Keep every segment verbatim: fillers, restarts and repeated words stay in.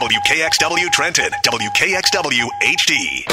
W K X W Trenton, W K X W H D.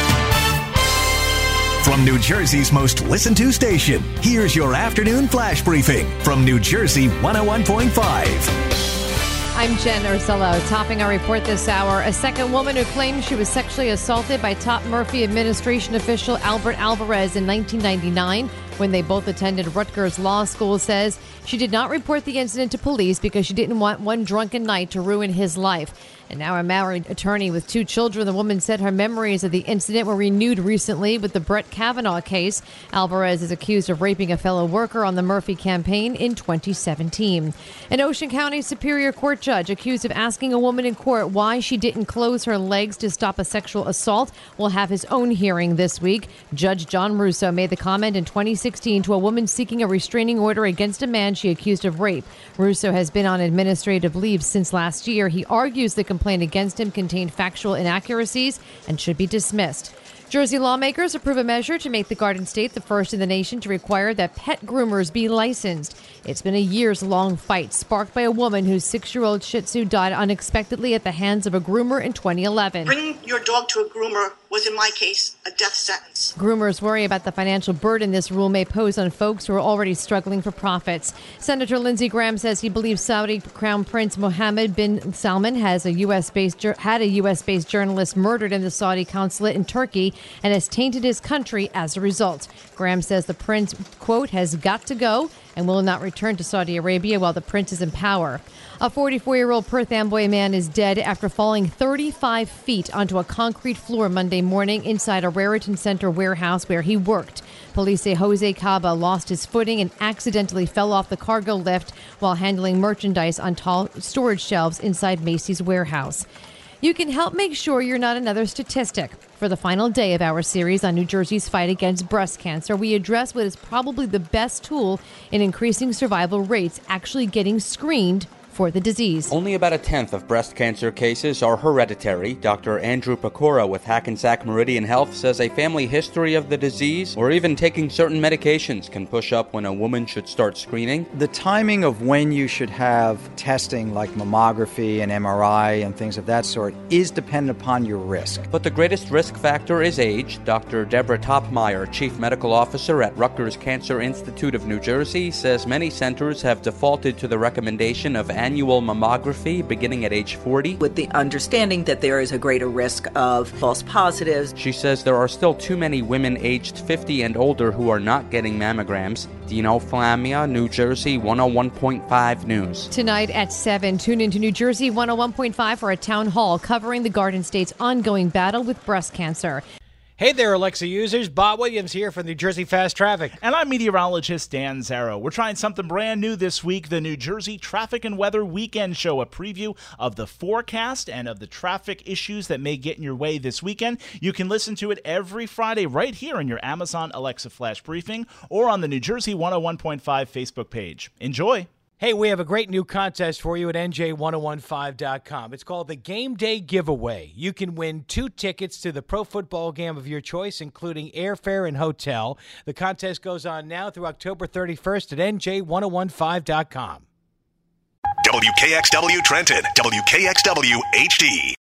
From New Jersey's most listened to station, here's your afternoon flash briefing from New Jersey one oh one point five. I'm Jen Ursello. Topping our report this hour, a second woman who claims she was sexually assaulted by top Murphy administration official Albert Alvarez in nineteen ninety-nine when they both attended Rutgers Law School says she did not report the incident to police because she didn't want one drunken night to ruin his life. And now a married attorney with two children, the woman said her memories of the incident were renewed recently with the Brett Kavanaugh case. Alvarez is accused of raping a fellow worker on the Murphy campaign in twenty seventeen. An Ocean County Superior Court judge accused of asking a woman in court why she didn't close her legs to stop a sexual assault will have his own hearing this week. Judge John Russo made the comment in twenty sixteen to a woman seeking a restraining order against a man she accused of rape. Russo has been on administrative leave since last year. He argues the complaint against him contained factual inaccuracies and should be dismissed. Jersey lawmakers approve a measure to make the Garden State the first in the nation to require that pet groomers be licensed. It's been a years-long fight sparked by a woman whose six-year-old Shih Tzu died unexpectedly at the hands of a groomer in twenty eleven. Bringing your dog to a groomer was, in my case, a death sentence. Groomers worry about the financial burden this rule may pose on folks who are already struggling for profits. Senator Lindsey Graham says he believes Saudi Crown Prince Mohammed bin Salman has a U S-based had a U S-based journalist murdered in the Saudi consulate in Turkey and has tainted his country as a result. Graham says the prince, quote, has got to go and will not return to Saudi Arabia while the prince is in power. A forty-four-year-old Perth Amboy man is dead after falling thirty-five feet onto a concrete floor Monday morning inside a Raritan Center warehouse where he worked. Police say Jose Caba lost his footing and accidentally fell off the cargo lift while handling merchandise on tall storage shelves inside Macy's warehouse. You can help make sure you're not another statistic. For the final day of our series on New Jersey's fight against breast cancer, we address what is probably the best tool in increasing survival rates, actually getting screened for the disease. Only about a tenth of breast cancer cases are hereditary. Doctor Andrew Pecora with Hackensack Meridian Health says a family history of the disease or even taking certain medications can push up when a woman should start screening. The timing of when you should have testing like mammography and M R I and things of that sort is dependent upon your risk. But the greatest risk factor is age. Doctor Deborah Topmeyer, Chief Medical Officer at Rutgers Cancer Institute of New Jersey, says many centers have defaulted to the recommendation of annual mammography beginning at age forty. With the understanding that there is a greater risk of false positives. She says there are still too many women aged fifty and older who are not getting mammograms. Dino Flamia, New Jersey one oh one point five News. Tonight at seven, tune into New Jersey one oh one point five for a town hall covering the Garden State's ongoing battle with breast cancer. Hey there, Alexa users. Bob Williams here from New Jersey Fast Traffic. And I'm meteorologist Dan Zarrow. We're trying something brand new this week, the New Jersey Traffic and Weather Weekend Show, a preview of the forecast and of the traffic issues that may get in your way this weekend. You can listen to it every Friday right here on your Amazon Alexa Flash Briefing or on the New Jersey one oh one point five Facebook page. Enjoy. Hey, we have a great new contest for you at N J ten fifteen dot com. It's called the Game Day Giveaway. You can win two tickets to the pro football game of your choice, including airfare and hotel. The contest goes on now through October thirty-first at N J ten fifteen dot com. W K X W Trenton, W K X W H D.